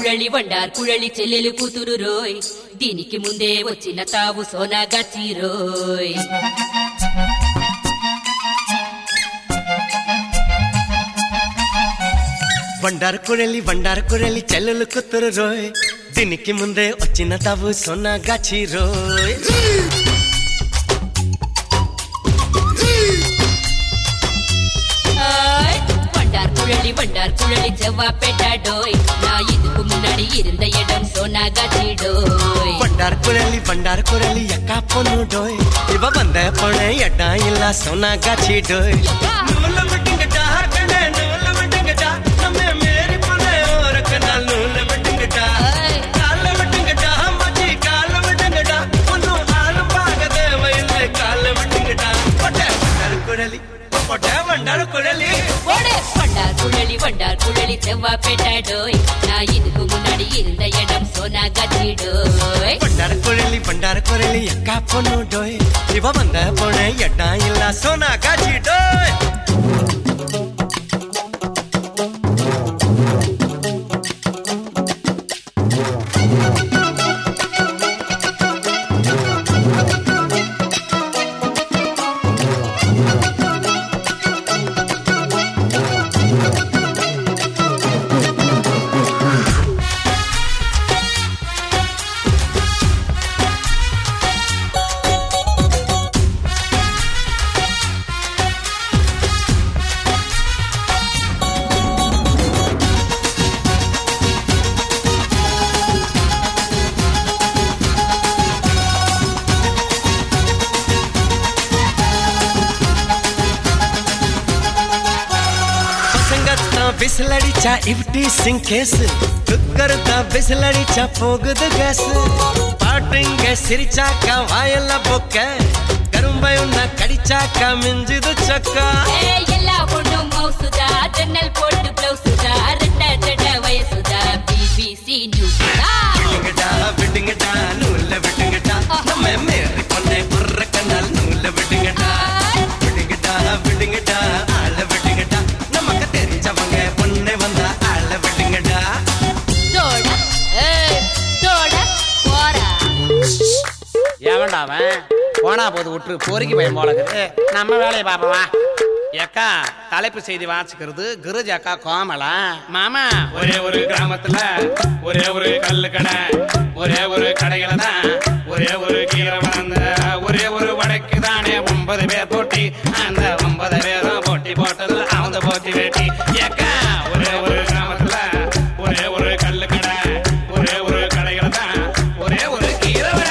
కుళలి వండార్ కుళలి చెల్లెలు కూతురు రోయ్ దీనికి ముందే వచ్చిన తావు సోనాగాచి రోయ్ వండారు కుళలి చెల్లెలు కూతురు రోయ్ దీనికి ముందే వచ్చిన తావు సోనాగాచి రోయ్ வண்டார் குழலி செவ்வா பெட்டாடோய் நான் இதுக்கு முன்னாடி இருந்த இடம் சோனாகாச்சி டோய் வண்டார் குழலி அக்கா பொண்ணு டோய் இவ வந்த பொண்ணு இடம் இல்ல சோனாகாச்சி டோய் நூல விட்டுங்கடா கண்ணே நூல விட்டுங்கடா நம்ம மேரி பொண்ணு ஒரு கண்ணால் நூல விட்டுங்கடா கால விட்டுங்கடா மச்சி கால விட்டுங்கடா ஒன்னும் ஆளும் பாக தேவையில்லை கால விட்டுங்கடா வண்டார் குழலி வண்டார் குழலி செவ்வா பெட்டாடோய் நான் இதுக்கு முன்னாடி இருந்த இடம் சோனாகாச்சி டோய் வண்டார் குழலி அக்கா பொண்ணு டோய் இவ வந்த பொண்ணு இடம் இல்ல சோனாகாச்சி டோய் ಬಿಸಿಲಡಿಚ ಇವ್ಟಿ ಸಿಂಕೇಸ್ ಕುಕ್ಕರ್ದ ಬಿಸಿಲಡಿಚ ಹೋಗುದು ಗ್ಯಾಸ್ ಪಾಟಿಂಗೆ ಸಿರಿಚಾಕ ವಾಯಲ್ಲ ಬೊಕ್ಕ கரும்பையுன்ன கடிச்சாக்க மிஞ்சுது சக்கா எல்லா பொண்ணும் மவுசுதா ஜன்னல் போட்டு பிளவுசுதா ரெட்ட ஜட வயசுதா பிபிசி நியூஸ்தா விடுங்கடா நூல்ல விடுங்கடா நம்ம மேரி பொண்ணே குர்ற கண்ணால் நூல்ல விடுங்கடா விடுங்கடா ஆள விடுங்கடா நமக்கு தெரிஞ்சவங்க பொண்ணே வந்தா ஆள விடுங்கடா போறா எவன்டா அவன் போனா போது விட்டு பொறுக்கி பயம் போலக்குது நம்ம வேலையை பாப்பவா ஏக்கா தலைப்பு செய்தி வாசிக்கிறது கிருஜ் அக்கா கோமலா மாமா ஒரே ஒரு கிராமத்துல ஒரே ஒரு கல்லு கடை ஒரே ஒரு கடையில தான் ஒரே ஒரு கீரை வளர்ந்த ஒரே ஒரு வடைக்கு தானே 9 பேர் போட்டி அந்த 9 பேரும் போட்டி போட்டது அவங்க போட்டி வேட்டி ஏக்கா ஒரே ஒரு கிராமத்துல ஒரே ஒரு கல்லு கடை ஒரே ஒரு கடையில தான் ஒரே ஒரு கீரை வடை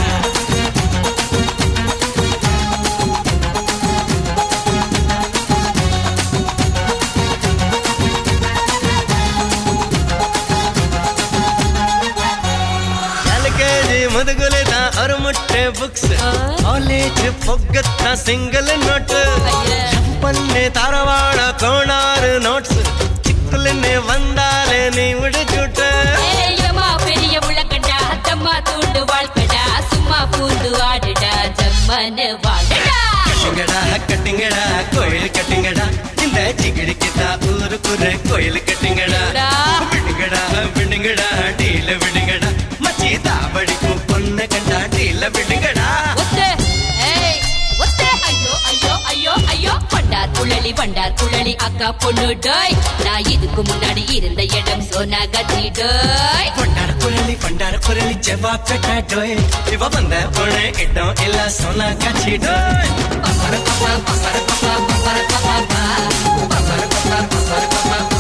ಮುದುಗುಲೆದ ಅವ್ರ ಮುಟ್ಟೆ ಬುಕ್ಸ್ ಕಾಲೇಜ್ ಪೊಗ್ಗತ್ತ ಸಿಂಗಲ್ ನೋಟ್ ಚಪ್ಪನ್ನೆ ಧಾರವಾಡ ಕೋಣಾರು ನೋಟ್ಸ್ ಚಿಕ್ಕಲನ್ನೇ ಬಂದಾಲೆ ನೀ ಉಡುಚುಟ பெரிய உலகண்டா தம்மா தூண்டு வாழ்க்கடா சும்மா பூந்து ஆடுடா ஜம்மனு வாடடா கட்டுங்கடா கோயில் கட்டுங்கடா இந்த ஜிகிடிக்குதா ஊருக்குற கோயில் கட்டுங்கடா விடுங்கடா டீல விடுங்கடா மச்சி தாவடிக்கும் பொண்ணு கண்டா டீல விடுங்கடா ஐயோ வண்டார் குழலி அக்கா பொண்ணு டோய் நான் இதுக்கு முன்னாடி இருந்த இடம் சோனாகாச்சி டோய் வண்டார் குழலி செவ்வா பெட்டா டோய் இவ வந்த பொண்ணு இடம் இல்ல சோனாகாச்சி டோய்